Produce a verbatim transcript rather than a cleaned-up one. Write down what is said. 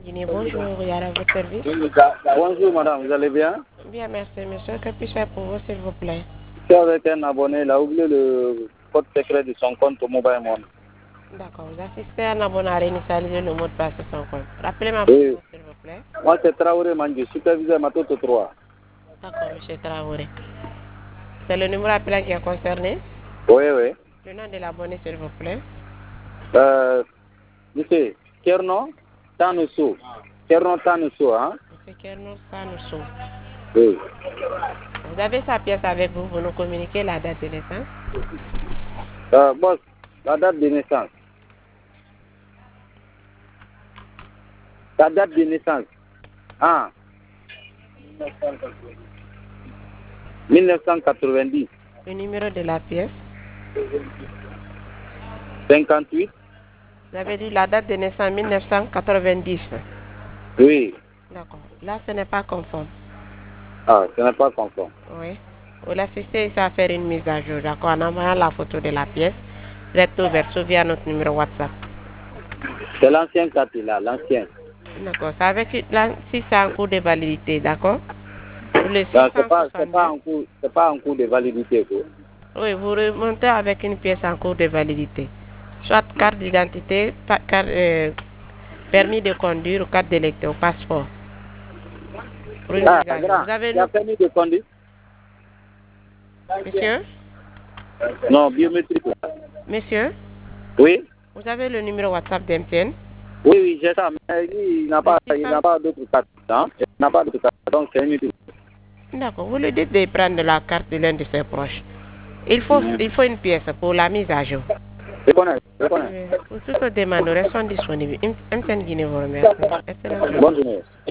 Guinée, bonjour, il y a à votre service. Bonjour madame, vous allez bien? Bien, merci monsieur. Que puis-je faire pour vous, s'il vous plaît? Je suis avec un abonné, il a oublié le code secret de son compte au Mobile Money. D'accord, vous assistez à un abonné à réinitialiser le mot de passe de son compte. Rappelez-moi Oui. votre nom, s'il vous plaît. Moi c'est Traoré Mangi, superviseur Matoto trois. D'accord, monsieur Traoré. C'est le numéro appelant qui est concerné. Oui, oui. Le nom de l'abonné, s'il vous plaît. Euh, monsieur, Kerno Tanuso. Kerno Tanuso, hein? Monsieur Kerno Sanousso. Oui. Vous avez sa pièce avec vous, vous nous communiquez la date de naissance. Euh, boss, la date de naissance. La date de naissance. Ah. mille neuf cent quatre-vingt-dix. Le numéro de la pièce. cinquante-huit. Vous avez dit la date de naissance mille neuf cent quatre-vingt-dix. Oui. D'accord. Là, ce n'est pas conforme. Ah, ce n'est pas conforme. Oui. Vous l'assistez ici à faire une mise à jour, d'accord, en envoyant la photo de la pièce, recto verso via notre numéro WhatsApp. C'est l'ancien carte là, l'ancien. D'accord. C'est avec la, si c'est en cours de validité, d'accord? Le Ce n'est pas, c'est six cent soixante-deux. pas, en cours- c'est pas en cours de validité. Quoi. Oui, vous remontez avec une pièce en cours de validité. Soit carte d'identité, pa- carte, euh, permis de conduire ou carte d'électeur, passeport. Pour une Ah, mise à jour. grand, Vous avez il y a le... permis de conduire? Monsieur? Non, biométrique. Là. Monsieur? Oui? Vous avez le numéro WhatsApp d'M T N? Oui, oui, j'ai ça, mais il n'a pas, Le il six cents. n'a pas d'autres cartes. Hein? Il n'a pas d'autres cartes, donc c'est inutile. D'accord. Vous lui dites de prendre la carte de l'un de ses proches. Il faut, Mm. il faut une pièce pour la mise à jour. Je connais, je connais. Oui. Pour toutes ces demandes, sont disponibles. M T N Guinée vous remercie. Excellente journée. Bonne journée.